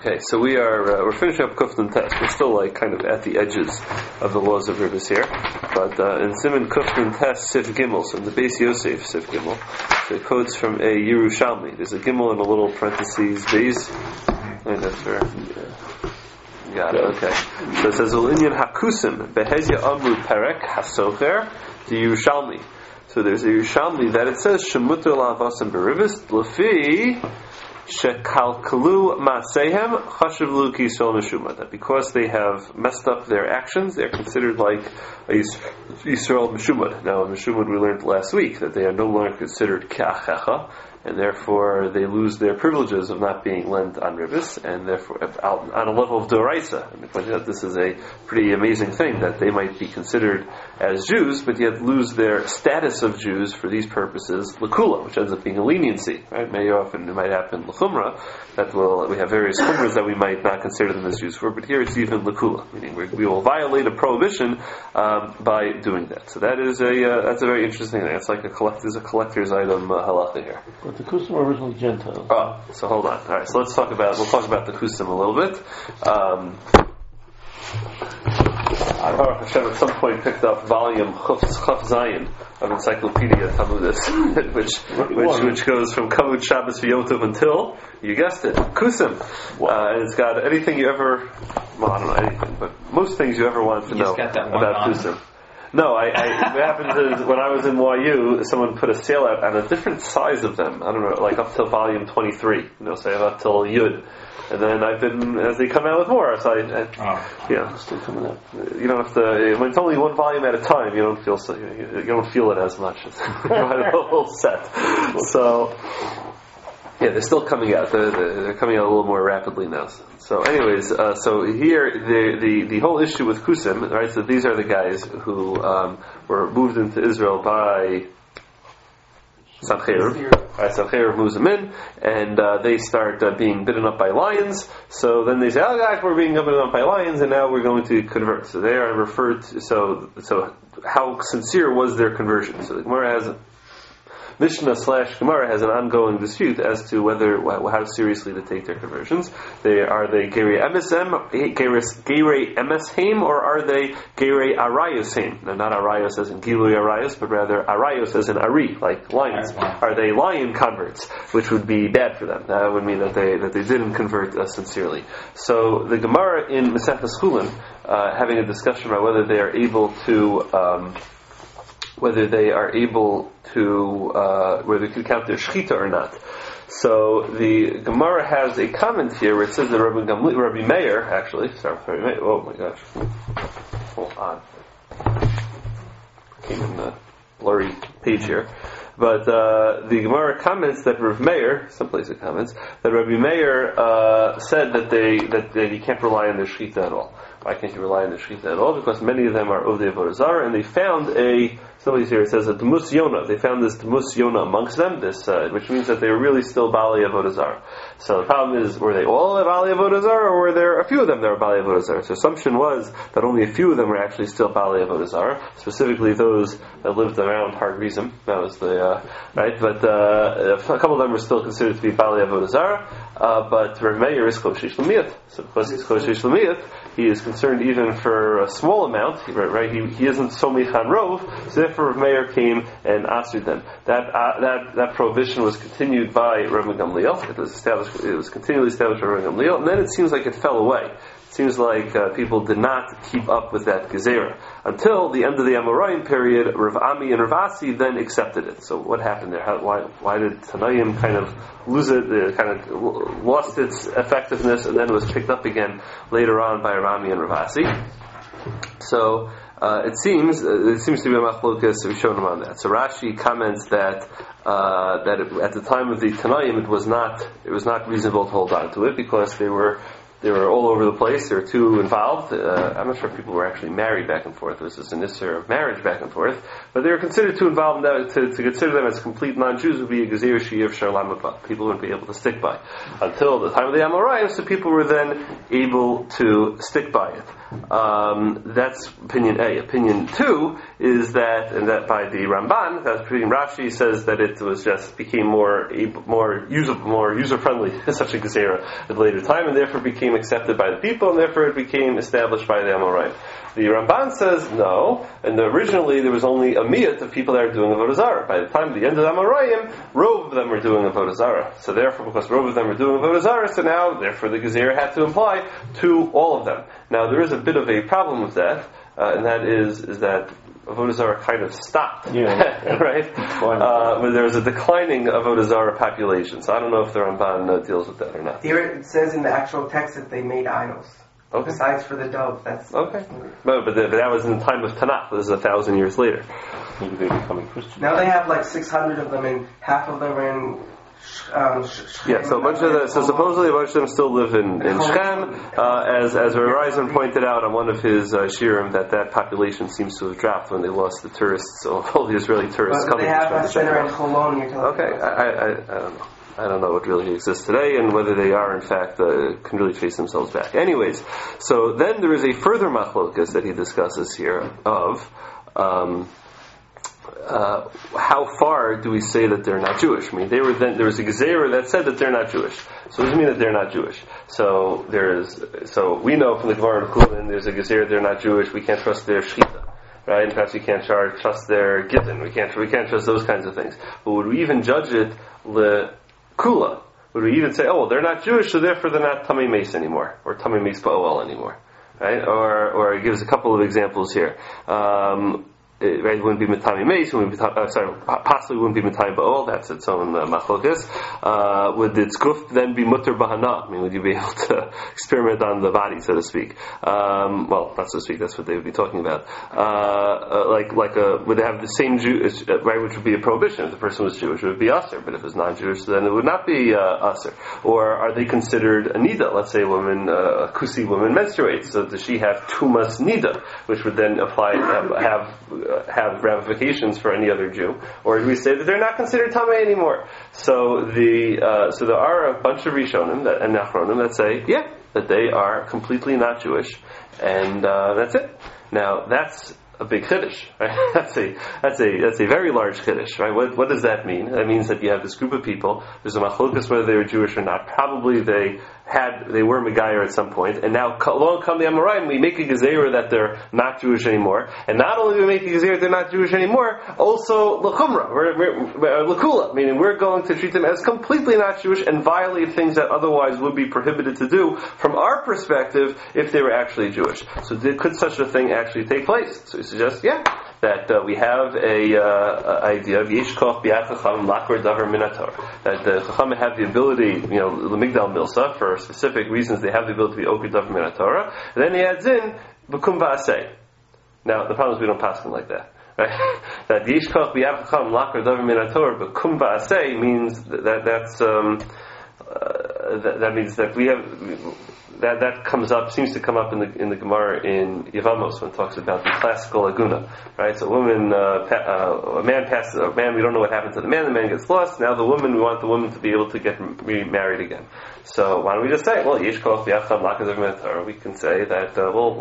Okay, so we're finishing up Kuftan Test. We're still like kind of at the edges of the laws of Ribis here, but in Siman Kuftan Test Sif Gimel, so in the Beis Yosef Sif Gimel, so it quotes from a Yerushalmi. There's a Gimel in a little parentheses Beis. And that's where. Got it. Okay. So it says Ulinyan Hakusim Behezya Amru Perek Hasocher the Yerushalmi. So there's a Yerushalmi that it says Shemuter Lavasim Beribis Lefi. Shekalkalu Masehem Chashavlu Kisol Meshuma. That because they have messed up their actions, they're considered like a Yisrael Meshumad. Now, in Meshumad we learned last week that they are no longer considered Ke'achecha, and therefore they lose their privileges of not being lent on Ribis, and therefore on a level of Doraisa. And pointing out this is a pretty amazing thing that they might be considered as Jews, but yet lose their status of Jews for these purposes, Lakula, which ends up being a leniency. Right? May often it might happen L'chumra, that we have various chumras that we might not consider them as Jews for, but here it's even Lakula, meaning we will violate a prohibition by doing that. So that is that's a very interesting thing. It's like there's a collector's item halacha here. But the Kusim are originally Gentiles. Oh, so hold on. All right, so we'll talk about the Kusim a little bit. Baruch Hashem at some point picked up volume Chaf Zayin of Encyclopedia Talmudis, which goes from Kavod Shabbos V'Yotov until, you guessed it, Kusim. And it's got anything you ever, well, I don't know anything, but most things you ever wanted to know about Kusim. No, what happened is when I was in YU, someone put a sale out on a different size of them. I don't know, like up till volume 23, say up till Yud. And then I've been, as they come out with more, so still coming out. You don't have to, when it's only one volume at a time, you don't feel it as much as the whole set. So, yeah, they're still coming out. They're coming out a little more rapidly now. So, anyways, so here the whole issue with Kusim, right? So these are the guys who were moved into Israel by Sancheir. Sancheir moves them in, and they start being bitten up by lions. So then they say, "Oh gosh, we're being bitten up by lions, and now we're going to convert." So they are referred to. So how sincere was their conversion? So the Gemara has Mishnah/Gemara has an ongoing dispute as to how seriously to take their conversions. Are they Gerei Emesheim, or are they Gerei Arayosheim? Now, not Arayos as in Gilui Arayos, but rather Arayos as in Ari, like lions. Are they lion converts, which would be bad for them? That would mean that they didn't convert sincerely. So the Gemara in Masechtas Chulin, having a discussion about whether they are able to whether they could count their shechita or not. So the Gemara has a comment here where it says that Rabbi Meir, oh my gosh, hold on, came in the blurry page here. But the Gemara comments that Rav Meir, someplace it comments, that Rabbi Meir said that you can't rely on their shechita at all. Why can't you rely on the shechita at all? Because many of them are Ovdei Avodah Zarah, and they found somebody's here, it says a Demus Yonah. They found this Demus Yonah amongst them, which means that they were really still Baalei Avodah Zarah. So the problem is, were they all Baalei Avodah Zarah, or were there a few of them that were Baalei Avodah Zarah? So the assumption was that only a few of them were actually still Baalei Avodah Zarah, specifically those that lived around Har Gerizim. That was right? But a couple of them were still considered to be Baalei Avodah Zarah, but Rav Meir is Koshish L'miyat. So because he's Koshish L'miyat, he is concerned even for a small amount, right? He isn't so mechan rov, so therefore Rav Meir came and answered them. That prohibition was continued by Rabbi Gamliel. It was continually established by Rabbi Gamliel, and then it seems like it fell away. It seems like people did not keep up with that gezerah until the end of the Amoraim period. Rav Ami and Rav Asi then accepted it. So what happened there? Why did Tanaim kind of lose it? It kind of lost its effectiveness, and then it was picked up again later on by Rav Ami and Rav Asi. So it seems to be a machlokas Rishonim on that. So Rashi comments that at the time of the Tanaim it was not reasonable to hold on to it because they were all over the place. They were too involved. I'm not sure if people were actually married back and forth. This is an issue of marriage back and forth. But they were considered too involved to consider them as complete non-Jews would be a Gezer She'ev Sharlam Abba. People wouldn't be able to stick by. Until the time of the Amoraim, so people were then able to stick by it. That's opinion A. Opinion 2 is that, and that by the Ramban, that's opinion Rashi says that it was just became more usable, more user friendly, such a gezerah at a later time, and therefore became accepted by the people, and therefore it became established by the Amoraim. The Ramban says no, and originally there was only a miyat of people that are doing avodah zarah. By the time the end of the Amoraim, rove of them were doing avodah zarah. So therefore, because rove of them were doing avodah zarah, so now therefore the gezerah had to apply to all of them. Now there is a bit of a problem with that, and that is that avodah zarah kind of stopped, right? But there was a declining avodah zarah population. So I don't know if the Ramban deals with that or not. Here it says in the actual text that they made idols. Okay. Besides for the dove, that's okay. But that was in the time of Tanakh. This is 1,000 years later. Maybe they're becoming Christian. Now they have like 600 of them, and half of them are in. So a bunch of so supposedly a bunch of them still live in Shechem, as Verizon pointed out on one of his shirim that population seems to have dropped when they lost the tourists, all the Israeli tourists coming. They have a center in Cologne. Okay, I don't know. I don't know what really exists today and whether they are in fact can really trace themselves back. Anyways, so then there is a further machlokas that he discusses here of how far do we say that they're not Jewish? I mean, there was a gezerah that said that they're not Jewish. So what does it mean that they're not Jewish? So we know from the Gemara and Kulin there's a gezerah they're not Jewish. We can't trust their shechita. Right? And perhaps we can't trust their gittin. We can't trust those kinds of things. But would we even judge it Kula? Would we even say, oh, well, they're not Jewish, so therefore they're not Tamei Meis anymore, or Tamei Meis Ba'ol anymore, right? Or it gives a couple of examples here. It wouldn't be Matami Meis, possibly wouldn't be Matami Ba'ol, that's its own machlokas. Would its guf then be mutter bahana? I mean, would you be able to experiment on the body, so to speak? Well, not so to speak, that's what they would be talking about. Would they have the same right, which would be a prohibition. If the person was Jewish, it would be usher, but if it's non-Jewish, then it would not be usher. Or are they considered a nida? Let's say a kusi woman menstruates, so does she have tumas nida, which would then apply, have ramifications for any other Jew, or do we say that they're not considered Tamei anymore? So there are a bunch of Rishonim and Nachronim that say, that they are completely not Jewish, and that's it. Now that's a big chiddush, right? That's a very large chiddush, right? What does that mean? That means that you have this group of people. There's a machlokas whether they were Jewish or not. Probably they were Megayer at some point, and now along come the Amoraim, we make a gezerah that they're not Jewish anymore, and not only do we make a gezerah that they're not Jewish anymore, also l'chumra, l'kula, meaning we're going to treat them as completely not Jewish and violate things that otherwise would be prohibited to do from our perspective if they were actually Jewish. So could such a thing actually take place? So he suggests, that we have a idea of yeshkoch bi'at chacham lakor davar min haTorah, that the chacham have the ability, l'migdal milsa, for specific reasons they have the ability to be okid davar min haTorah, and then he adds in b'kum va'aseh. Now the problem is we don't pass them like that. Right? That yeshkoch bi'at chacham lakor davar min haTorah b'kum va'aseh means that means that we have. That seems to come up in the Gemara in Yevamos when it talks about the classical aguna, right? So a man passes, we don't know what happened to the man gets lost, now we want the woman to be able to get remarried again. So why don't we just say, well, yeshkoch v'yacham lakazav min haTorah, we can say that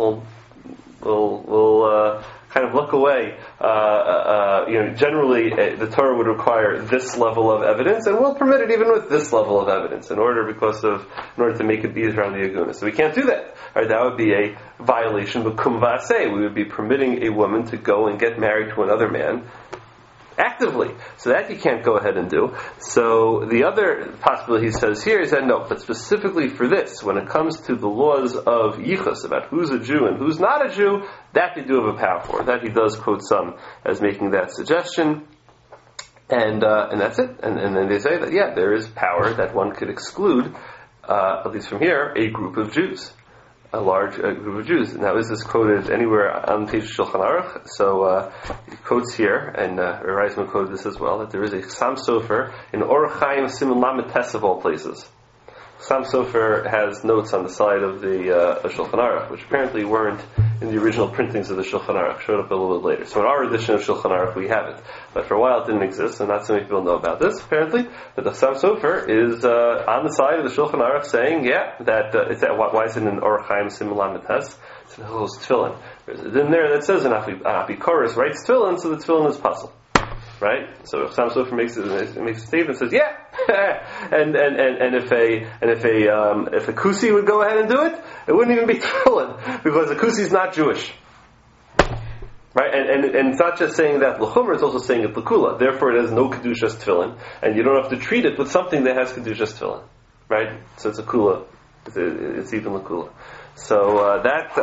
we'll kind of look away. Generally, the Torah would require this level of evidence, and we'll permit it even with this level of evidence in order to make it easier on the aguna. So we can't do that. Right? That would be a violation. But kum va'aseh, we would be permitting a woman to go and get married to another man actively. So that you can't go ahead and do. So the other possibility he says here is that no, but specifically for this, when it comes to the laws of yichus, about who's a Jew and who's not a Jew, that they do have a power for. That he does quote some as making that suggestion. And that's it. And then they say that, there is power that one could exclude, at least from here, a group of Jews. A large group of Jews. Now, is this quoted anywhere on page Shulchan Aruch? So, he quotes here, and Reisman quoted this as well, that there is a Chassam Sofer in Orach Chaim Siman Lamed Tes of all places. Chassam Sofer has notes on the side of the Shulchan Aruch, which apparently weren't in the original printings of the Shulchan Aruch. Showed up a little bit later. So in our edition of Shulchan Aruch, we have it. But for a while it didn't exist, and not so many people know about this, apparently. But the Chassam Sofer is on the side of the Shulchan Aruch saying, why is it in Orach Chaim Simulam Tes? It's in Hilchos Tefillin. There's in there that says, an Apikoros writes Tefillin, so the Tefillin is puzzle. Right? So Chassam Sofer makes a statement and says, and if a Kusi would go ahead and do it, it wouldn't even be Tefillin, because a Kusi is not Jewish. Right? And it's not just saying that L'chumra, it's also saying it L'kula. Therefore it has no Kedushas Tefillin, and you don't have to treat it with something that has Kedushas Tefillin. Right? So it's a Kula. It's even L'kula. So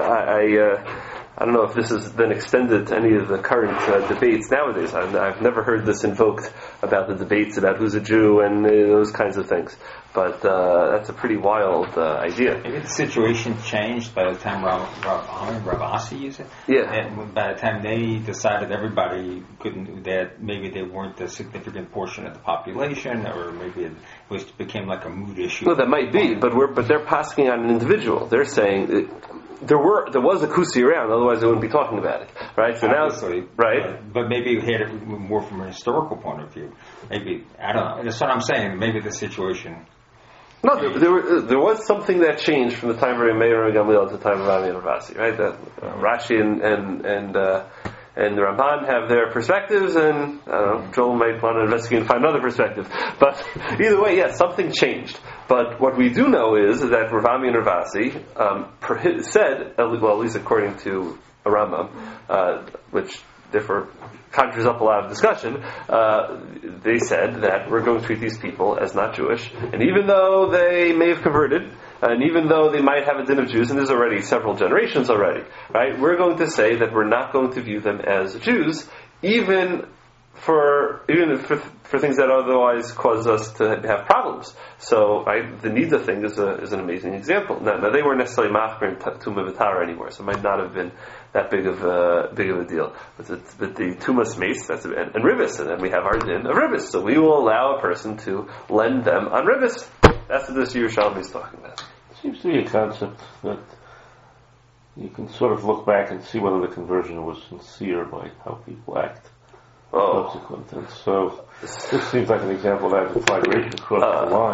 I don't know if this has been extended to any of the current debates nowadays. I've never heard this invoked about the debates about who's a Jew and those kinds of things. But that's a pretty wild idea. Maybe the situation changed by the time Rav Asi used it. Yeah. And by the time they decided everybody couldn't, that maybe they weren't a significant portion of the population, or maybe it became like a mood issue. Well, that might be, but they're passing on an individual. They're saying there was a Kusi around, otherwise they wouldn't be talking about it, right? So obviously, now, right? But maybe you had it more from a historical point of view. Maybe, I don't know. That's what I'm saying. Maybe the situation. No, there was something that changed from the time of Rabbi Meir and Gamliel to the time of Rami and Rav Asi, right? That Rashi and the Ramban have their perspectives, and Joel might want to investigate and find another perspective. But either way, yes, something changed. But what we do know is that Rav Ami and Rav Asi said, at least according to a Rambam, which therefore conjures up a lot of discussion, they said that we're going to treat these people as not Jewish, and even though they may have converted, and even though they might have a din of Jews, and there's already several generations already, right? We're going to say that we're not going to view them as Jews, even for things that otherwise cause us to have problems. So, right, the Nida thing is an amazing example. Now they weren't necessarily machmir Tumah V'Tara anymore, so it might not have been that big of a deal. But the Tumas Mace, and Ribis, and then we have our din of Ribis. So we will allow a person to lend them on Ribis. That's what this Yerushalmi is talking about. It seems to be a concept that you can sort of look back and see whether the conversion was sincere by how people act. Subsequent. And so this seems like an example of that applied right across the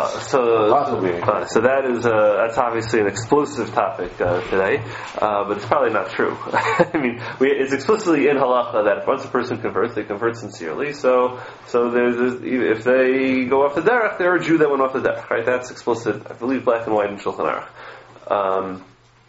line. So that's obviously an explosive topic today, but it's probably not true. I mean, it's explicitly in halacha that once a person converts, they convert sincerely. So if they go off the derech, they're a Jew that went off the derech, right? That's explicit, I believe, black and white in Shulchan Aruch.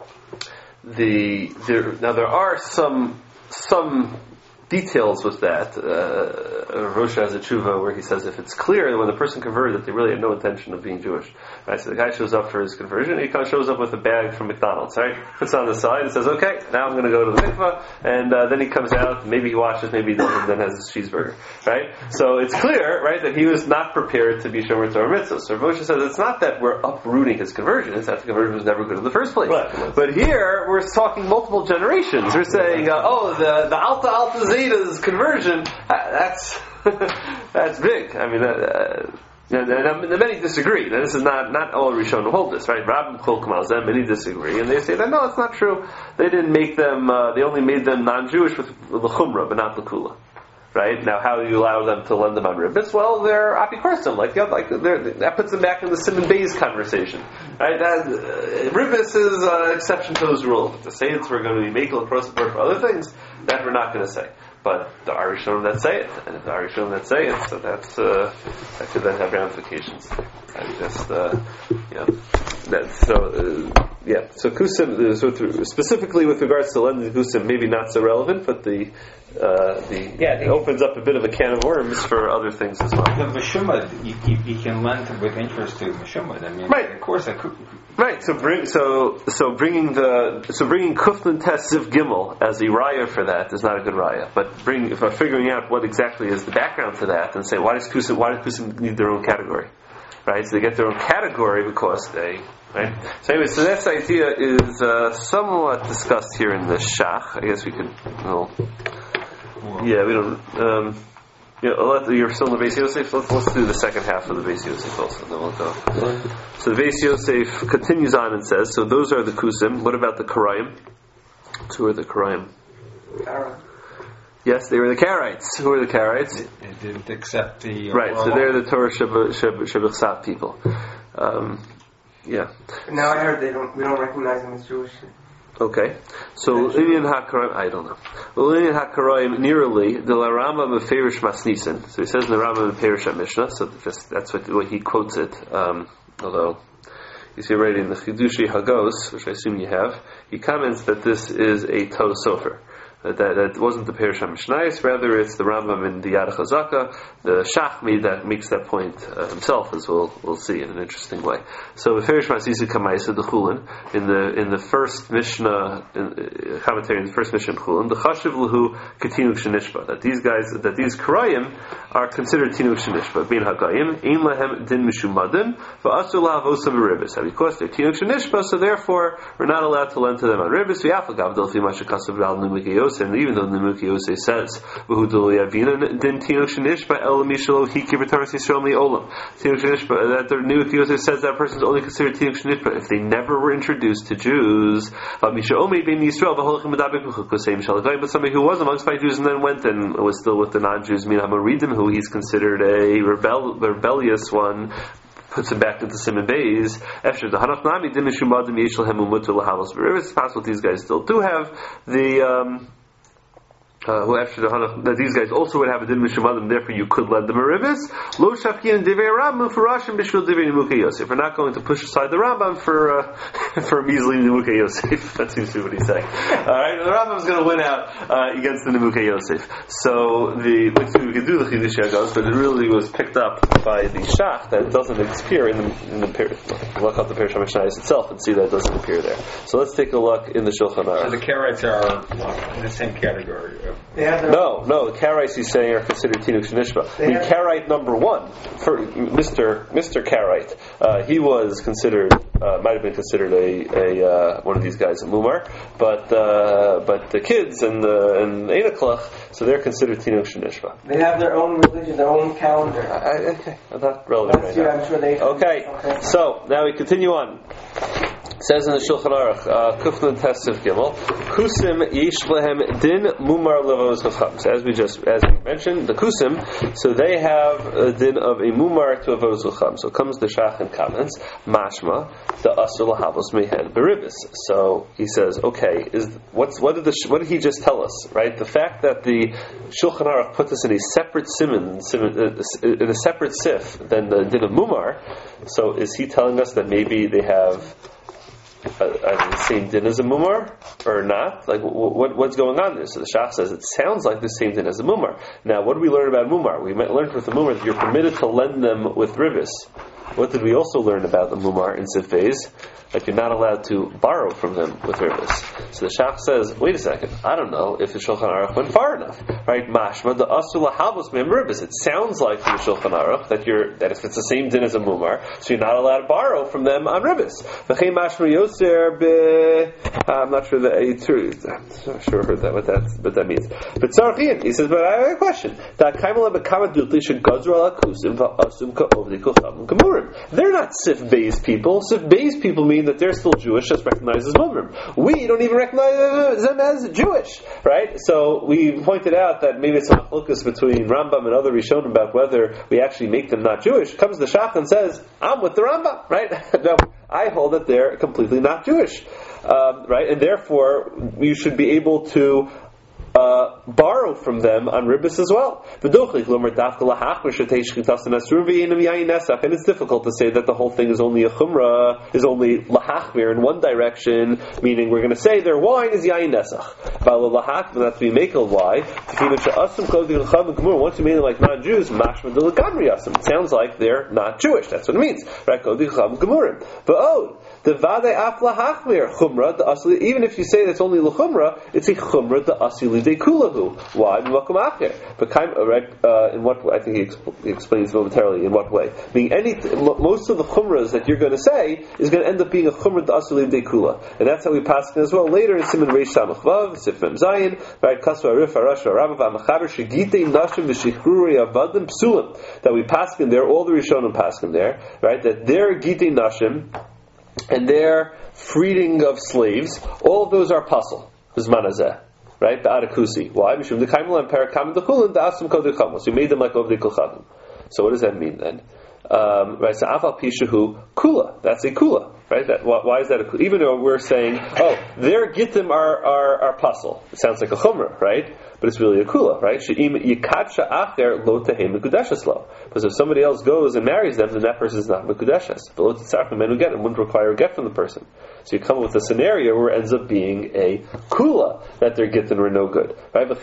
Now there are some details with that. Rosh has a tshuva where he says if it's clear that when the person converted that they really had no intention of being Jewish, right? So the guy shows up for his conversion, he kind of shows up with a bag from McDonald's, right? Puts it on the side and says, okay, now I'm going to go to the mikvah, and then he comes out, maybe he washes, maybe he doesn't, then has his cheeseburger, right? So it's clear, right, that he was not prepared to be Shomer Torah mitzvah. So Rosh says it's not that we're uprooting his conversion, it's that the conversion was never good in the first place. Right. But here, we're talking multiple generations. We're saying, the Alta Zeta's conversion, that's big. I mean, and many disagree. Now, this is not all Rishonim hold this, right? Rabbim Chol Kamal Zem, many disagree, and they say that no, it's not true. They didn't make them. They only made them non-Jewish with the Chumrah, but not the Kula. Right? Now, how do you allow them to lend them on ribbis? Well, they're apikorsim, that puts them back in the Simon Bayes conversation. Right? Ribbis is an exception to those rules. But to say that we're going to be making across the board for other things, that we're not going to say. But the Arishonim that say it, and if the Arishonim that say it, so that could then have ramifications. And just, So kusim, specifically with regards to lending kusim, maybe not so relevant, but it opens up a bit of a can of worms for other things as well. The meshumad, you can lend with interest to meshumad. I mean, right. Of course, right. So bringing Kuflin Tes Ziv Gimel as a raya for that is not a good raya. But figuring out what exactly is the background to that and say why does kusim need their own category, right? So they get their own category because they. Right. So anyway, so this idea is somewhat discussed here in the Shach. I guess we could. We don't. You're still in the Beis Yosef. Let's do the second half of the Beis Yosef also, and then we'll go. So the Beis Yosef continues on and says, so those are the kusim. What about the karayim? Who are the Karayim? Kara. Yes, they were the Karaites. Who are the Karaites? They didn't accept the... Right, so they're the Torah Shabbat people. Yeah. Now I heard we don't recognize them as Jewish. Okay, so L'inyan HaKaraim, I don't know. L'inyan HaKaraim nearly the Rambam Meferish Masnisen. So he says in the Rambam Meferish Mishnah. So that's what he quotes it. Although you see already in the Chidushi Hagos, which I assume you have, he comments that this is a Toh Sofer. That wasn't the Perush HaMishnayos, rather it's the Rambam in the Yad HaChazaka, the Shachmi, that makes that point himself, as we'll see in an interesting way. So the Perush Masisi Kamaisa, the Chulin, in the first Mishnah, commentary in the first Mishnah Chulin, the Chashiv Lahu Ketinuk Shenishba, that these Karayim are considered Tinuk Shenishba, Bin Hagayim, Ein Lahem Din Mishumadim, Va'asu Lahav Osam Ribis. Because they're Tinuk Shenishba, so therefore we're not allowed to lend to them on Ribis, V'yafagav Delfi Mashakasav Al Numikayos. And even though the Nimuki Yosef says, that the Nimuki Yosef says that person is only considered Tinuk Shenishba if they never were introduced to Jews. But somebody who was amongst my Jews and then went and was still with the non-Jews, who he's considered a rebellious one, puts him back into Simon Beis. After the Hanach Nami Dimishumadim Yeshel Hemumutu Lahavos B'Rivus, it's possible these guys still do have the who after the Hanach, that these guys also would have a din mishumadim, therefore you could lend them a ribis. Lo shafkin divrei Rambam furashim b'shvil divrei Nimukei Yosef. We're not going to push aside the Rambam for a measly Nimukei Yosef. That seems to be what he's saying. All right, the Rambam's going to win out against the Nimukei Yosef. So we could do the Chidush Hagos, but it really was picked up by the Shach that doesn't appear in the look up the Perush HaMishnayos itself and see that it doesn't appear there. So let's take a look in the Shulchan Aruch. So the Karaites are in the same category. No, the Karaites he's saying are considered Tinuk Shenishba. The Karaite number one, for Mr. Karaite, he was considered, might have been considered a one of these guys, a Mumar, but the kids and Einaklach, so they're considered Tinuk Shenishba. They have their own religion, their own calendar. Okay, not relevant right now. I'm sure they. Okay, so now we continue on. It says in the Shulchan Aruch, Kufnan Tesiv Gimel, Kusim Yish Lehem Din Mumar Levos Chacham. So as we mentioned, the Kusim, so they have a din of a Mumar to a Vos Chacham. So comes the Shach and comments, Mashma, the Asur Lahavos Mehen Beribis. So he says, okay, what did he just tell us? Right? The fact that the Shulchan Aruch put this in a separate siman, in a separate sif than the din of Mumar. So is he telling us that maybe they have the same din as a mumar or not? Like what's going on there? So the Shach says it sounds like the same din as a mumar. Now, what did we learn about mumar? We learned with the mumar that you're permitted to lend them with ribis. What did we also learn about the mumar in Sif Beis? That you're not allowed to borrow from them with ribis. So the Shach says, wait a second, I don't know if the Shulchan Aruch went far enough. Right? Mashma, the Asur Lahavos Mem Ribis. It sounds like from the Shulchan Aruch that if it's the same din as a mumar, so you're not allowed to borrow from them on ribis. I'm not sure that I'm not sure what that means. But Tzarchian, he says, but I have a question. They're not Sif Beis people. Sif Beis people mean that they're still Jewish, just recognized as Mumrim. We don't even recognize them as Jewish, right? So we pointed out that maybe it's a focus between Rambam and other Rishonim about whether we actually make them not Jewish. Comes the Shach and says, I'm with the Rambam, right? No, I hold that they're completely not Jewish, right? And therefore, you should be able to borrow from them on ribis as well. And it's difficult to say that the whole thing is only a chumrah, is only lahachmir in one direction, meaning we're going to say their wine is yayin nesach. Not to be makel why. Once you made them like non-Jews, it sounds like they're not Jewish. That's what it means. Right? The vade af lahachmir chumrah, the asli. Even if you say that's only lachumrah, it's a chumrah the asli de kulahu. Why? But in what way? I think he explains momentarily in what way. Meaning most of the chumras that you're going to say is going to end up being a chumrah the asli de kula, and that's how we pass it as well later in Siman Reish Samach Vav Sif Mem Zayin. Right? Kasva Arif Arash Rabba V'Amachaber Shegitei Nashim V'Shichruri Avadim Psulim. That we pass in there, all the Rishonim pass in there, right? That they're Gitei Nashim and their freeing of slaves, all of those are puzzle. Zmanazeh. Right? Ba'adakusi. Why? Mishum dekaimulam parakam dechulin da'asum kodechamos. We made them like ovdei kulchavim. So what does that mean then? Right, so afal pishahu kula. That's a kula, right? Why is that a kula? Even though we're saying, their gittim are puzzle. It sounds like a chumrah, right? But it's really a kula, right? Because if somebody else goes and marries them, then that person is not mekudeshes. Below tzarfim men who get and wouldn't require a get from the person. So you come up with a scenario where it ends up being a kula that their gittin were no good, right? Right?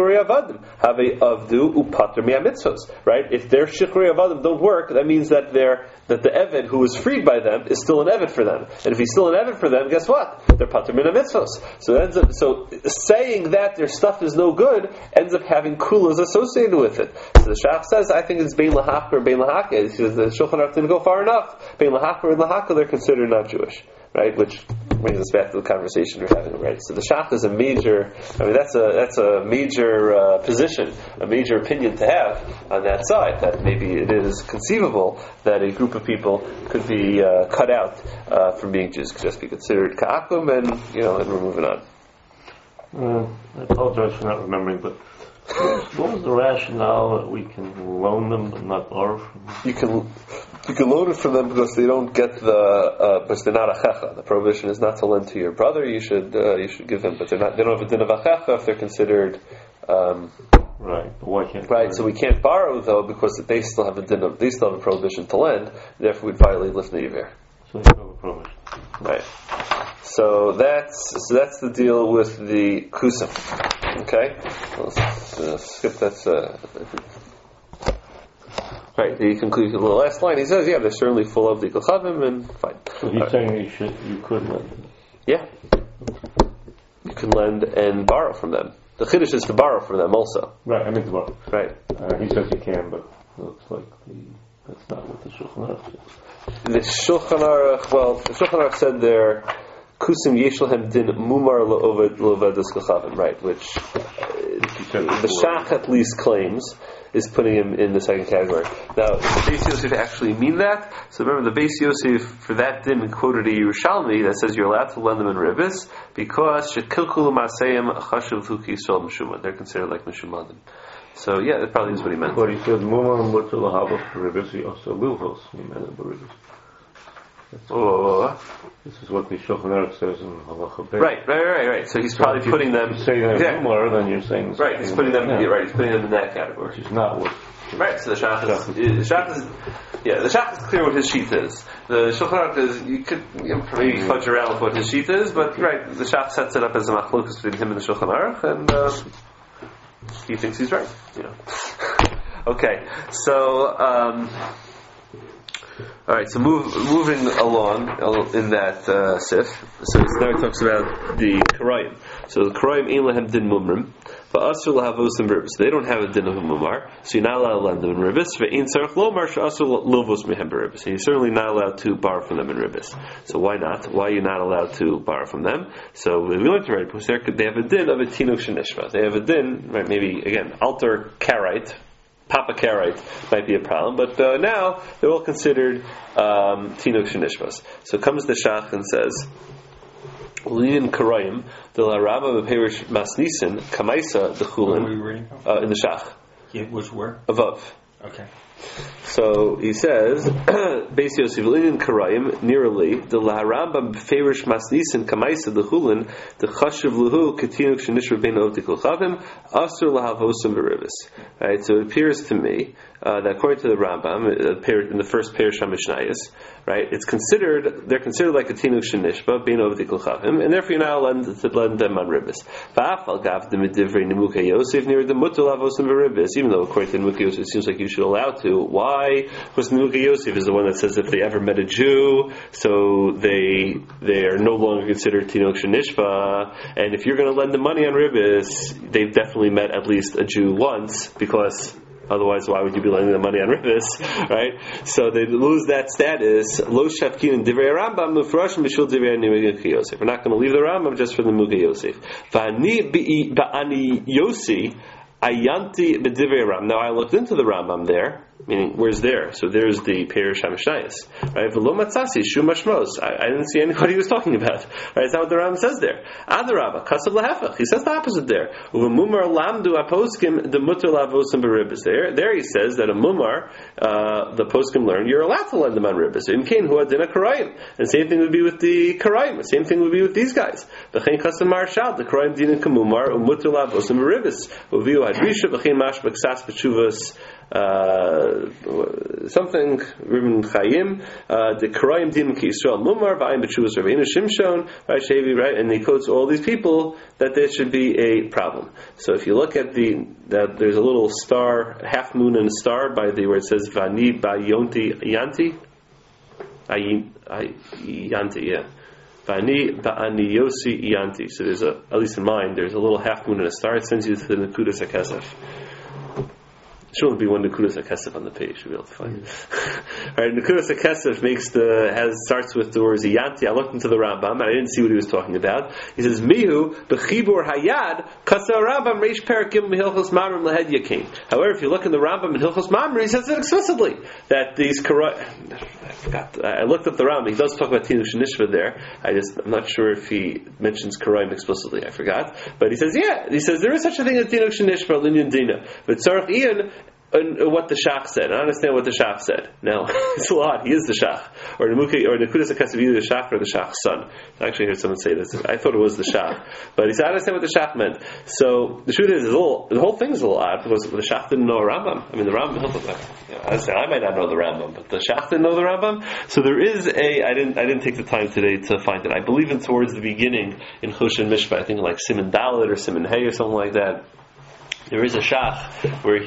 If their shechuri avadim don't work, that means that the eved who is freed by them is still an eved for them, and if he's still an eved for them, guess what? They're pater min mitzvos. So saying that their stuff is no good ends up having kulas associated with it. So the Shach says, I think it's bein lahachar or bein lahaka. He says the Shulchan Aruch didn't go far enough. Bein lahachar and lahaka, they're considered not Jewish, right? Which brings us back to the conversation we're having already. So the Shach is a major. That's a major position, a major opinion to have on that side. That maybe it is conceivable that a group of people could be cut out from being Jews, could just be considered ka'akum, and we're moving on. I apologize for not remembering, but what was the rationale that we can loan them but not borrow from them? You can loan it from them because they don't get because they're not achecha. The prohibition is not to lend to your brother. You should give them, but they don't have a din of achecha if they're considered. Right. But why can't? Right. So we can't borrow though because they still have a prohibition to lend. Therefore, we'd violate lifnei iver. So they have a prohibition. Right. So that's the deal with the kusim. Okay, let's skip that. Right, he concludes with the last line. He says, they're certainly full of the kulchavim, and fine. So he's saying you could lend. Yeah, you can lend and borrow from them. The chiddush is to borrow from them also. Right, I mean to borrow. Right. He says you can, but it looks like that's not what the Shulchan Aruch says. The Shulchan Aruch said there, kusim yeshlahem din mumar lo'ovedes kulchavim, right? Which the Shach at least claims is putting him in the second category. Now, does the Beis Yosef actually mean that? So remember, the Beis Yosef for that din quoted a Yerushalmi that says you're allowed to lend them in ribis because shekilkulu masayim chashuv huki sol mishuman. They're considered like mishumanim. So that probably is what he meant. But he said mumar mutar lahavos ribis. He also lilvos. He meant it ribis. This is what the Shulchan Aruch says in Halacha Beit. Right. So he's probably putting them. You say that more than you're saying. Right. He's putting them. Yeah. Right. He's putting them in that category. Which is not what. Right. So the Shach is clear what his sheet is. The Shulchan Aruch is you could maybe fudge around with what his sheet is, but the Shach sets it up as a machlokus between him and the Shulchan Aruch, and he thinks he's right. Okay. So. All right, so moving along in that sif. So now he talks about the karayim. So the karayim ein lahem din mumrim, but asur lahavosim ribis. They don't have a din of a mumar, so you're not allowed to lend them in ribis. Ve'ein tzarich lomar she'asur lovos mehem beribis. And you're certainly not allowed to borrow from them in ribis. So why not? Why are you not allowed to borrow from them? So we learned already because they have a din of a tinuk shenishva. They have a din, right? Maybe again alter karite. Papa Karite might be a problem, but now they're all considered Tinuk Shenishmas. So comes the Shach and says, Linin Karayim, the La Rabba B'Perish Masnisin, Kamaisa, the Chulin, in the Shach. Which word? Above. Okay. So he says, Beis Yosef Linin Karayim, nearly the La Rabba B'Perish Masnisin, Kamaisa, the Chulin, the Chashuv Luhu, Ketinuk Shenishma Ben Ovdikul Chavim, Asur Lahavosim Beribis. Right, so it appears to me that according to the Rambam, in the first Perish HaMishnayos, right, they're considered like a Tinuk Shenishba, Bein Ovdikul Chavim, and therefore you're not allowed to lend them on ribis. Va'afal gav the Medivrei Nimukei Yosef near the Mutter Lavosim Beribis, even though according to Nimukei Yosef it seems like you should allow to. Why? Because Nimukei Yosef is the one that says if they ever met a Jew, so they are no longer considered Tinuk Shenishba, and if you're going to lend them money on ribis, they've definitely met at least a Jew once, because otherwise, why would you be lending them money on ribis, right? So they lose that status. Lo shafkin and divrei Rambam mufrash mishul divrei Nimukei Yosef. We're not going to leave the Rambam just for the Nimukei Yosef. Va'ani ba'ani Yosi ayanti b'divrei Rambam. Now I looked into the Rambam there, Meaning, where's there? So there's the Perish HaMishnayos. Right? V'lo matzasi shu mashmos. I didn't see what he was talking about. Right? That's not what the Rambam says there. Adarabba, kasav lahefach. He says the opposite there. Uv'mumar lamdu aposkim de mutter lavosim beribis. There he says that a mumar, the poskim learn, you're allowed to lend them on ribis. In kain hu adina karayim. And same thing would be with the karayim. Same thing would be with these guys. V'chein kasav marshal, the karayim dina kamumar, umutter lavosim beribis. Uviu hadrisha, v'chein mashbek sas b'tshuvas, something Ribon Chaim, the Karayim Dim Ki Yisrael Mumar V'ayim B'Tshuvas Rabbeinu Shimshon, right, and he quotes all these people that there should be a problem. So if you look at that there's a little star, half moon and a star by where it says Vani Ba'yonti Yanti, Yanti, yeah. Vani Ba'ani Yosi Yanti. So there's at least in mine, there's a little half moon and a star. It sends you to the Nekudas HaKesef. Shouldn't be one Nekudas HaKesef on the page. You'll be able to find it. Alright, Nekudas HaKesef starts with the words Yanti. I looked into the Rambam and I didn't see what he was talking about. He says, Mihu, B'chibur Hayad, Kasa Rambam Reish Perikim Hilchos Mamrim Lehed Yakin. However, if you look in the Rambam in Hilchos Mamrim, he says it explicitly that these I looked up the Rambam. He does talk about Tinush Nishva there. I'm not sure if he mentions Karayim explicitly. I forgot. But he says, there is such a thing as Tinush Nishva, Linyan Dina. But Tzarech Ian, what the Shach said. I understand what the Shach said. Now, it's a lot. He is the Shach. Or Nekudas HaKesef, either the Shach or the Shach's son. I actually heard someone say this. I thought it was the Shach. But he said, I understand what the Shach meant. So, the truth is, the whole thing is a little odd, because the Shach didn't know a Rambam. I mean, the Rambam, I might not know the Rambam, but the Shach didn't know the Rambam. So there is I didn't take the time today to find it. I believe in towards the beginning, in Choshen Mishpah, I think like Siman Dalet or Siman Hay or something like that. There is a Shach where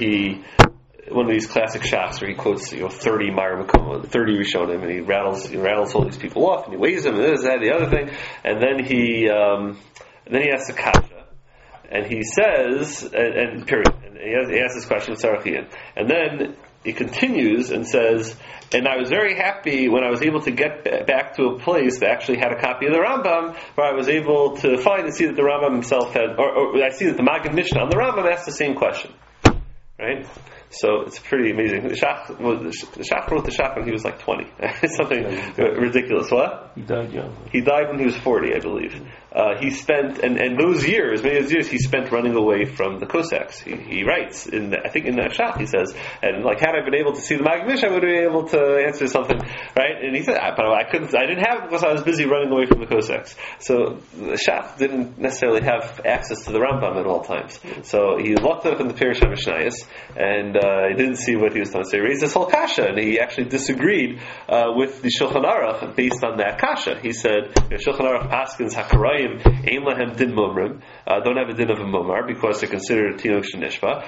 one of these classic shachs where he quotes 30 Ma'ar Makom, 30 Rishonim, and he rattles all these people off, and he weighs them, and this, that, the other thing, and then he asks a kasha, and he says, and period, and he asks this question, Tzarachian, and then he continues and says, and I was very happy when I was able to get back to a place that actually had a copy of the Rambam, where I was able to find and see that the Rambam himself had, or I see that the Maggid Mishnah on the Rambam asked the same question, right? So it's pretty amazing. The Shach wrote the Shach when he was like 20. It's something ridiculous. What? He died young. He died when he was 40, I believe. He spent, and those years, many of those years, he spent running away from the Cossacks. He writes, I think in that Shach, he says, and like, had I been able to see the Maggid Mishnah, I would have been able to answer something, right? And he said, but I didn't have it because I was busy running away from the Cossacks. So the Shach didn't necessarily have access to the Rambam at all times. So he looked up in the Perish HaMishnayos, and he didn't see what he was trying to say. He raised this whole kasha, and he actually disagreed with the Shulchan Aruch based on that kasha. He said, Shulchan Aruch paskins hakarayim ein lahem din mumrim, don't have a din of a mumar because they're considered a tinoch shenishba.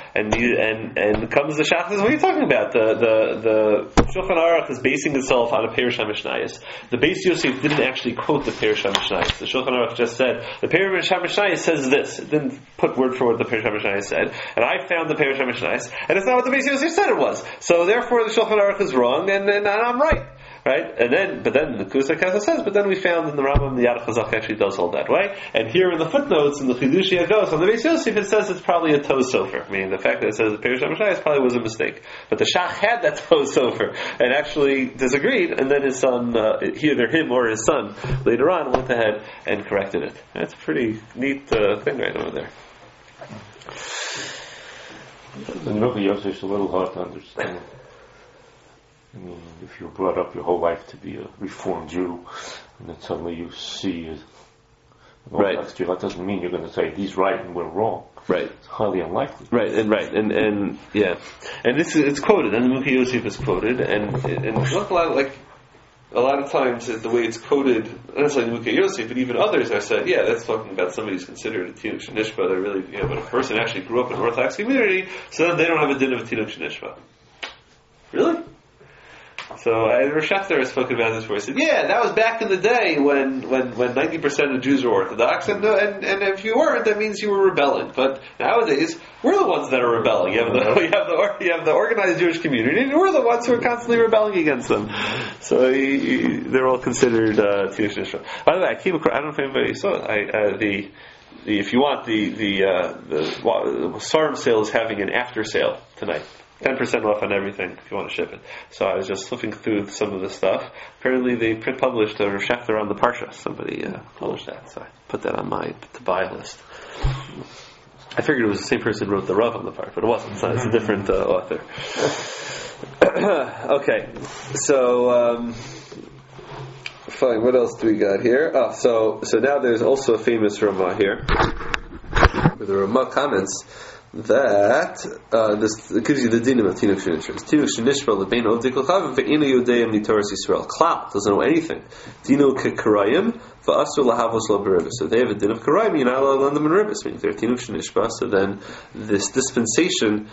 And comes the Shach says, what are you talking about? The Shulchan Aruch is basing itself on a Perish HaMishnayos. The Beis Yosef didn't actually quote the Perish HaMishnayos. The Shulchan Aruch just said the Perish HaMishnayos says this. It didn't put word for word the Perish HaMishnayos said. And I found the Perish HaMishnayos, and it's not what the Beis Yosef said it was. So therefore the Shulchan Aruch is wrong, and I'm right. Right? But then the Nekudas HaKesef says, but then we found in the Rambam the Yad Chazak actually does hold that way. And here in the footnotes in the Chidushi Agos on the Beis Yosef it says it's probably a Toh Sofer. Meaning the fact that it says the Perish HaMishnayos probably was a mistake. But the Shach had that Toh Sofer and actually disagreed, and then his son, either him or his son, later on went ahead and corrected it. That's a pretty neat thing right over there. The Nekudas Yosef is a little hard to understand. I mean, if you're brought up your whole life to be a Reformed Jew, and then suddenly you see an Orthodox Jew, that doesn't mean you're going to say he's right and we're wrong. Right. It's highly unlikely. And yeah, and it's quoted, and the Nekudas Yosef is quoted, and look a lot of times the way it's quoted, not necessarily Nekudas Yosef, but even others have said, yeah, that's talking about somebody who's considered a tinoch shenishba. They're really, but a person actually grew up in an Orthodox community, so then they don't have a din of a tinoch shenishba. Really? So Rosh Hashanah has spoken about this where he said, yeah, that was back in the day when 90% of Jews were Orthodox, and if you weren't, that means you were rebelling. But nowadays, we're the ones that are rebelling. You have the organized Jewish community, and we're the ones who are constantly rebelling against them. So they're all considered tinoch shenishba. By the way, I don't know if anybody saw it. If you want the Sarim sale is having an after sale tonight. 10% off on everything if you want to ship it. So I was just flipping through some of the stuff. Apparently they published a Rav Schechter on the Parsha. Somebody published that, so I put that on my to-buy list. I figured it was the same person who wrote the Rav on the Parsha, but it wasn't. It's a different author. Okay, so fine. What else do we got here? So now there's also a famous Ramah here, where the Ramah comments that this gives you the dinim of Tinuk Shenishra. Tinuk Shenishra lebein ovdei kochavim ve'inu yodeim nitoras Yisrael. Klal doesn't know anything. Tinuk karayim va'asur lahavos lo beribus. So they have a din of karayim. You're not allowed to lend them in ribus. Meaning they're Tinuk Shenishra. So then this dispensation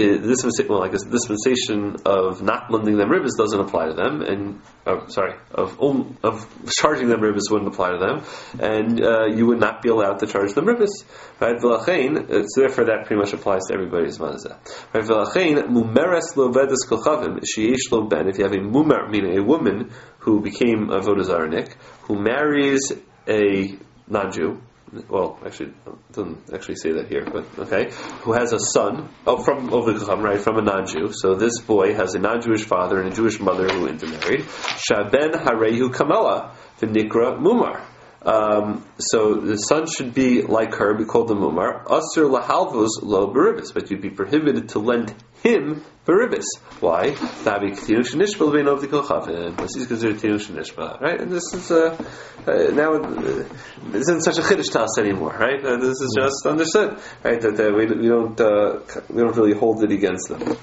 of not lending them ribus doesn't apply to them, and of charging them ribus wouldn't apply to them, and you would not be allowed to charge them ribus. Right? So therefore that pretty much applies to everybody's manazah. Right? V'lachein mumeres lo vedas kochavim sheyesh lo ben. If you have a mumer, meaning a woman who became a avodah zarah, who marries a non-Jew. Well, actually, it doesn't actually say that here, but okay. Who has a son from Oved Kochavim, right? From a non-Jew. So this boy has a non-Jewish father and a Jewish mother who intermarried. Shaben harehu kamela v'nikra mumar. So the son should be like her, be called the mumar. Asur lahalvos lo beribis, but you'd be prohibited to lend him beribis. Why? This is considered tinuk shenishba, right? And this is now it isn't such a chiddush to us anymore, right? This is just understood, right? That we don't really hold it against them.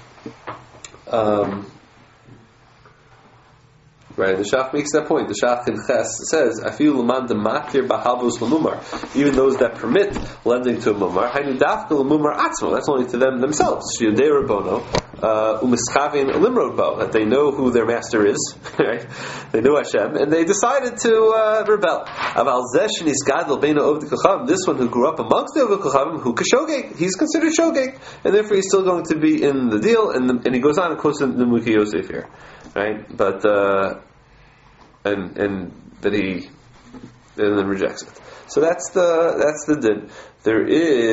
Right, the Shach makes that point. The Shach in Ches says, "Afilu l'man dematir b'halvos l'mumar." Even those that permit lending to a mumar, hainu dafka l'mumar atzmo. That's only to them themselves. Shiyudei rabono umischavin limrod bo. That they know who their master is. Right? They know Hashem, and they decided to rebel. Aval zeh shenisgadol beina ovdei kochavim. This one who grew up amongst the ovdei kochavim, who kashogeg, he's considered shogeg, and therefore he's still going to be in the deal. And he goes on and quotes the Mukhe Yosef here. Right, but and that he and then rejects it. So that's the din. There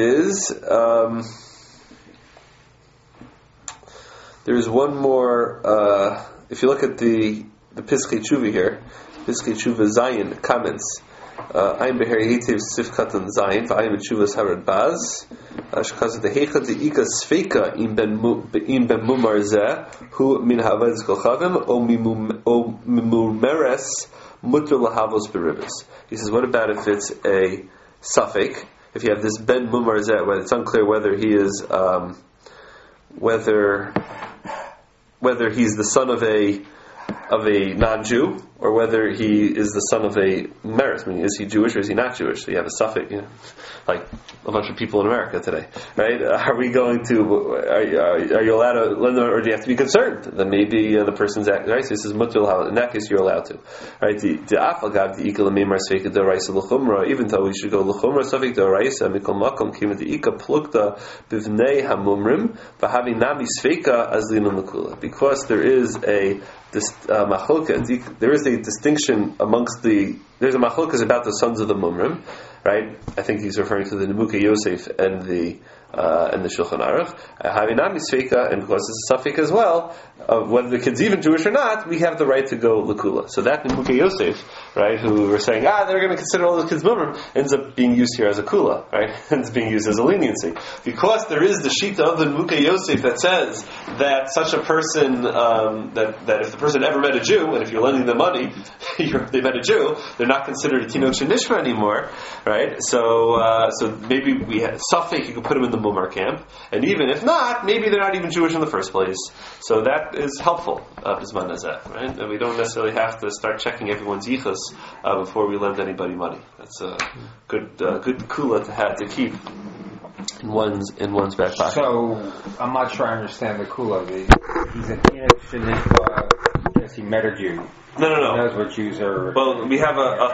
is one more. If you look at the Piskei Tshuva here, Piskei Tshuva Zayin comments. I'm beheri hitiv sifkatan zayin. I'm Tshuvas Harad Baz. Because the heicha the ika sfeika in ben mumar zeh who min havaz kochavim o mimumeres mutter lahavos beribis. He says, what about if it's a suffix? If you have this ben mumar zeh, where it's unclear whether he is whether he's the son of a non-Jew, or whether he is the son of a meres, meaning is he Jewish or is he not Jewish? So you have a suffix, like a bunch of people in America today, right? Are we going to? Are you allowed to lend them, or do you have to be concerned that maybe the person's right? So this is mutul. In that case, you're allowed to, right? Even though we should go l'chumra suffix d'oraisa mikol makom kima deika plukta bivnei hamumrim v'havi nami sfeika as linum l'kula, because there is a there is a distinction amongst there's a machlokas about the sons of the mumrim, right? I think he's referring to the Mukhe Yosef and the Shulchan Aruch. Havinami Sveika, and because it's a suffix as well, whether the kid's even Jewish or not, we have the right to go Lakula. So that Mukhe Yosef, right, who were saying, they're going to consider all the kids mumrim, ends up being used here as a kula, right? It's being used as a leniency. Because there is the shita of the Mukhe Yosef that says that such a person, that if the person ever met a Jew, and if you're lending them money, they met a Jew, they're not considered a Tinok Shenishma anymore, right? So maybe we have suffix, you can put them in the Mumar camp, and even if not, maybe they're not even Jewish in the first place. So that is helpful, Bisman Nazeh, right? And we don't necessarily have to start checking everyone's yichus before we lend anybody money. That's a good kula to have to keep in one's back pocket. So I'm not sure I understand the kula. He's a Tinok Shenishma because he met a Jew. No. He knows what Jews are. Well, we have a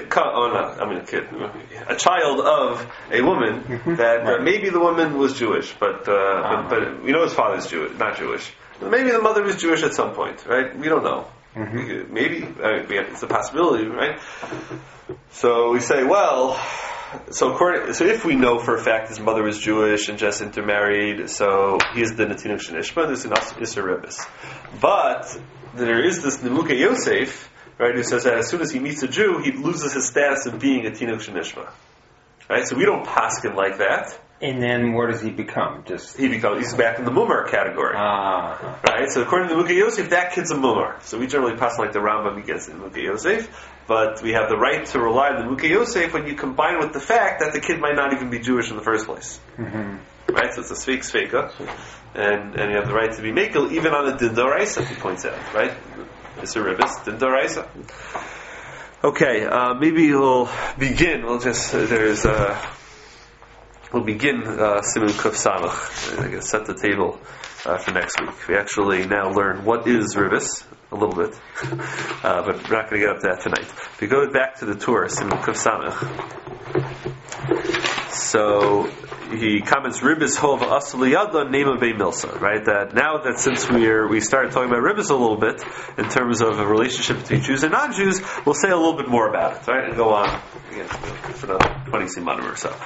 child of a woman that maybe the woman was Jewish, but we know his father's Jewish, not Jewish. Maybe the mother was Jewish at some point, right? We don't know. Mm-hmm. Maybe it's a possibility, right? So we say, well, if we know for a fact his mother was Jewish and just intermarried, so he is the Natinuk Shenishma, there's an Isser Ribis. But there is this Nemuke Yosef, right, who says that as soon as he meets a Jew, he loses his status of being a Tinuk Shenishma. Right, so we don't paskin like that. And then what does he become? He's back in the Mumar category. Right, so according to Nemuke Yosef, that kid's a Mumar. So we generally pass like the Rambam against Nemuke Yosef, but we have the right to rely on Nemuke Yosef when you combine with the fact that the kid might not even be Jewish in the first place. Mm-hmm. Right, so it's a Sveika, and you have the right to be Mekel even on a Din Doraisa, he points out, right? It's a Ribis, Din Doraisa. Okay, maybe we'll begin. We'll begin Siman Kuf Samach. I guess set the table for next week. We actually now learn what is Ribis a little bit, but we're not going to get up to that tonight. If we go back to the Torah, Siman Kuf Samach. So he comments Ribis Hova Asaliyada Nema Bei Milsa, right? That now that since we started talking about Ribis a little bit in terms of a relationship between Jews and non-Jews, we'll say a little bit more about it, right? And go on again for another 20 simanim or so.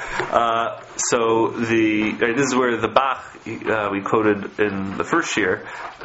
This is where the Bach we quoted in the first year.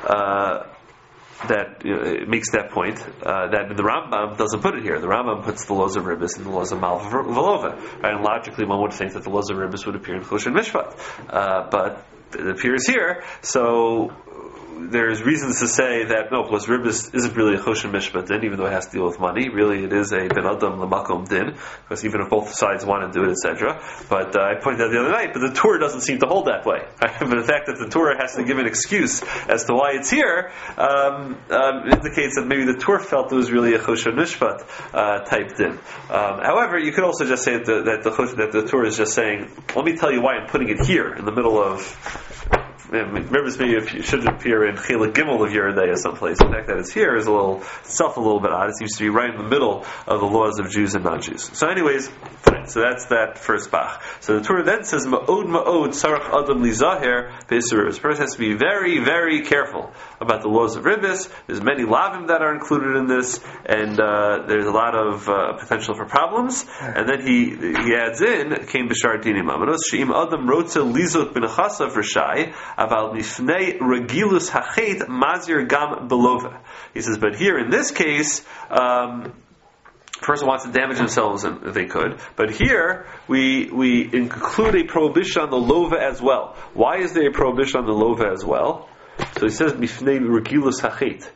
That it makes that point that the Rambam doesn't put it here. The Rambam puts the laws of Ribis and the laws of Malva Velova. Right? And logically, one would think that the laws of Ribis would appear in Choshen Mishpat, but it appears here. So there's reasons to say that no, plus Ribis isn't really a Choshen Mishpat din, even though it has to deal with money. Really, it is a Ben Adam Lamakom din, because even if both sides want to do it, etc. But I pointed out the other night, but the Torah doesn't seem to hold that way. But the fact that the Torah has to give an excuse as to why it's here indicates that maybe the Torah felt it was really a Choshen Mishpat type din. However, you could also just say that the Torah is just saying, let me tell you why I'm putting it here in the middle of. Ribis maybe it should appear in Chelik Gimel of Yeridea someplace. The fact that it's here is a little bit odd. It seems to be right in the middle of the laws of Jews and non-Jews. So anyways, fine. So that's that first Bach. So the Torah then says, Ma'od Sarach Adam Li Zaher B'Isur Ribis. The person has to be very, very careful about the laws of Ribis. There's many lavim that are included in this, and there's a lot of potential for problems. And then he adds in, came B'Shar Dinim Amanos, She'im Adam Rotze Lizot B'Nechasav Rishai, Aval Mifnei Regilus Hachet Mazir Gam Belova. He says, but here in this case, person wants to damage themselves, and they could. But here, we include a prohibition on the lova as well. Why is there a prohibition on the lova as well? So he says, Mifnei Regilus Hachet.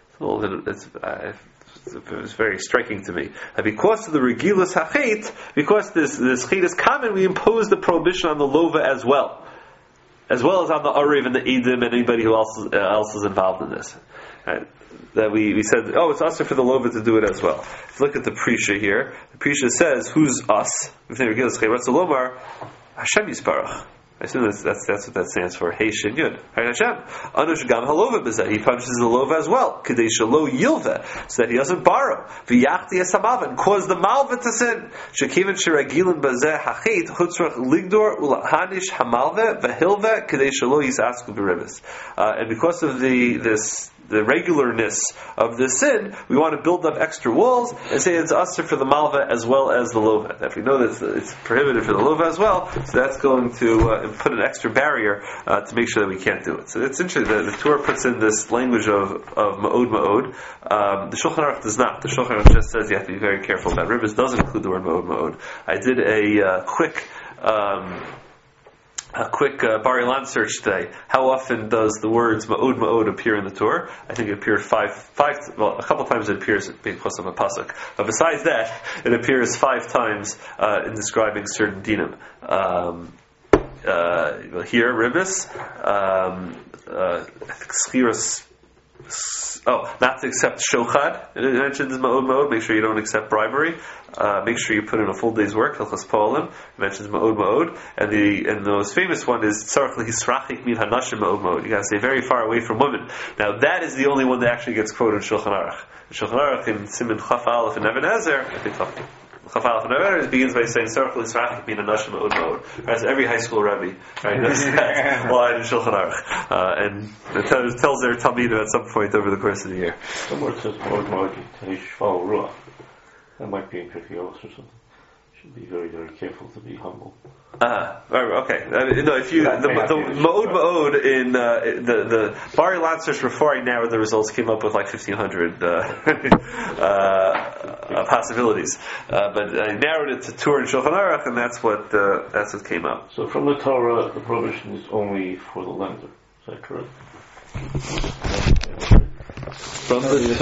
It's very striking to me. And because of the Regilus Hachet, because this chet is common, we impose the prohibition on the lova as well as on the Arev and the Edim and anybody who else is involved in this. Right? That we said, it's us for the Lova to do it as well. If you look at the Prisha here, the Prisha says, who's us? What's the Lomar? Hashem Yisparach. I assume that's what that stands for. Hey Shin Yud. Hashem. Anush Gam Halova B'zeh. He punishes the Lova as well. Kadei Shalo Yilveh. So that he doesn't borrow. V'yachti Esamalva. And cause the Malva to sin. Shekivin Shiragilin B'zeh Hachit. Hutzrach Ligdor. Ulahanish Hamalve. V'hilveh. Kadei Shalo Yisasku B'ribis. And because of the regularness of this sin, we want to build up extra walls and say it's usher for the malva as well as the lova. If we know that it's prohibited for the lova as well, so that's going to put an extra barrier to make sure that we can't do it. So it's interesting that the Torah puts in this language of ma'od. The Shulchan Aruch does not. The Shulchan Aruch just says you have to be very careful about Ribis. Doesn't include the word ma'od. I did a quick Bar Ilan search today. How often does the words ma'od appear in the Torah? I think it appeared a couple times it appears because of a pasuk. But besides that, it appears 5 times in describing certain dinim. Here, Ribis, Schiras. Not to accept shochad. It mentions ma'od. Make sure you don't accept bribery. Make sure you put in a full day's work. Hilchos Po'alim. It mentions ma'od. And the most famous one is tzarach lehisrachik min hanashim ma'od. You got to stay very far away from women. Now that is the only one that actually gets quoted in Shulchan Aruch. Shulchan Aruch in Siman Chaf Aleph and Even Ezer, I think Chaf Aleph and Even Ezer begins by saying tzarach lehisrachik min hanashim ma'od. That's every high school rabbi, right? That's line in Shulchan Aruch, and it tells their talmid at some point over the course of the year. Somewhere it says ma'od, that might be in Pirkei Avos or something. should be very, very careful to be humble. Okay. No, if you the Ma'od in the Bari Latzer's referring now, the results came up with like 1,500 possibilities, but I narrowed it to Tur and Shulchan Aruch, and that's what came up. So from the Torah, the prohibition is only for the lender. Is that correct? From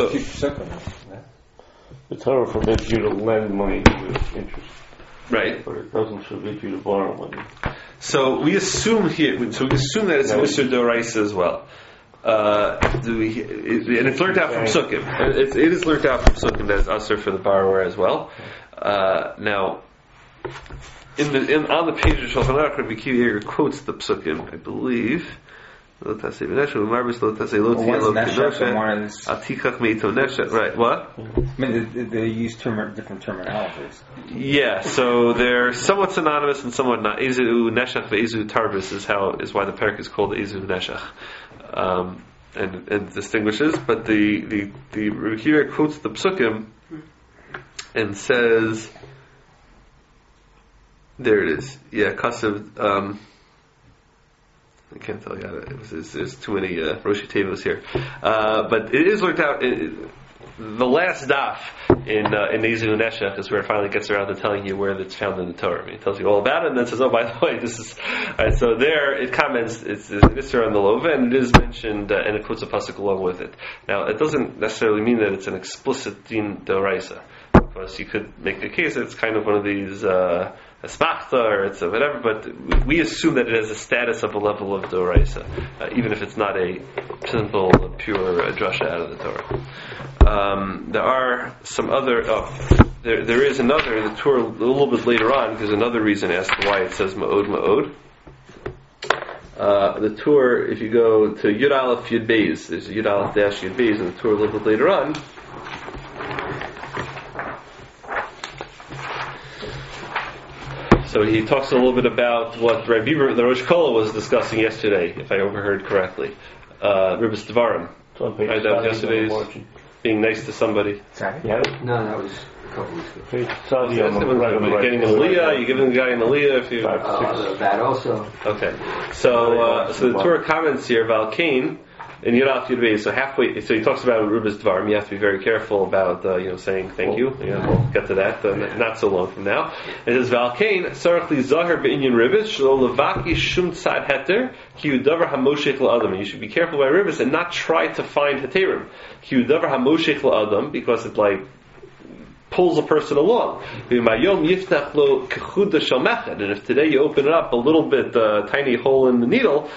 the Torah forbids you to lend money with interest. Right. But it doesn't forbid you to borrow money. So we assume that it's a Mr. Doraisa as well. And it's learned out from Sukkim. It is learned out from Sukkim that it's usher for the borrower as well. Now, on the page of Shulchan Aruch, Rabbi Akiva Eiger quotes the Psukim, I believe. Right, what? I mean, they use different terminologies. Yeah, so they're somewhat synonymous and somewhat not. Ezu Neshach ve'ezu Tarbis is why the parak is called Ezu Neshach, and distinguishes. But the Rabbi Akiva Eiger quotes the Psukim and says, there it is. Yeah, Kasav. I can't tell you. There's too many Roshi Tevos here, but it is worked out. The last daf in Ezu Neshach is where it finally gets around to telling you where it's found in the Torah. I mean, it tells you all about it, and then says, "Oh, by the way, this is." Right, so there, it comments it's an Isser on the Lova, and it is mentioned, and it quotes a pasuk along with it. Now, it doesn't necessarily mean that it's an explicit din d'oraisa, because you could make the case that it's kind of one of these. Smachta or it's a whatever, but we assume that it has a status of a level of Doraisa, even if it's not a simple, pure drasha out of the Torah. There are some other. There is another in the Torah a little bit later on. There's another reason as to why it says Ma'od. The Torah, if you go to Yud Aleph Yud Beis, there's Yud Aleph Dash Yud Beis in the Torah a little bit later on. So he talks a little bit about what Rabbi Bieber, the Rosh Kola, was discussing yesterday, if I overheard correctly. Ribbis Devarim. Right, that was yesterday's being nice to somebody. Sorry? Yeah. No, that was a couple weeks ago. Getting an aliyah, you giving the guy an aliyah if you... that also. Okay. So the Torah comments here, Val Cain, in Yud Aleph Yud Beis, so halfway, so he talks about Rubis Dvarim. You have to be very careful about, saying thank you. We'll get to that not so long from now. It says, Val Cain, Sarach li Zahar be'inyan Ribis, shlo levaki shum tzad heter, ki hu davar hamoshech la'adam. You should be careful by Ribis and not try to find heterim. Ki hu davar hamoshech la'adam, because it pulls a person along. And if today you open it up a little bit, tiny hole in the needle,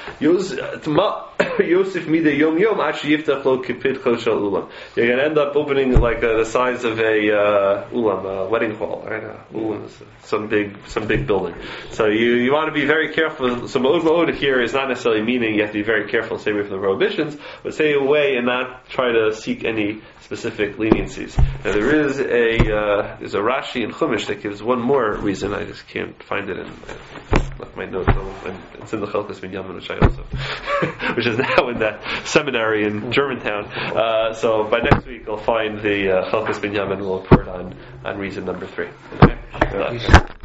Yosef Mida Yom Yom Yiftach Lo Kipid Chosha Ulam. You're going to end up opening like the size of a ulam, a wedding hall, right? Ulam is some big building. So you want to be very careful. So Ma'od here is not necessarily meaning you have to be very careful and stay away from the prohibitions, but stay away and not try to seek any specific leniencies. Now there's a Rashi in Chumash that gives one more reason. I just can't find it in my notes. It's in the Chelkas Binyamin, which is now in that seminary in Germantown. So by next week I'll find the Chelkas Binyamin. We'll report on reason number 3. Okay?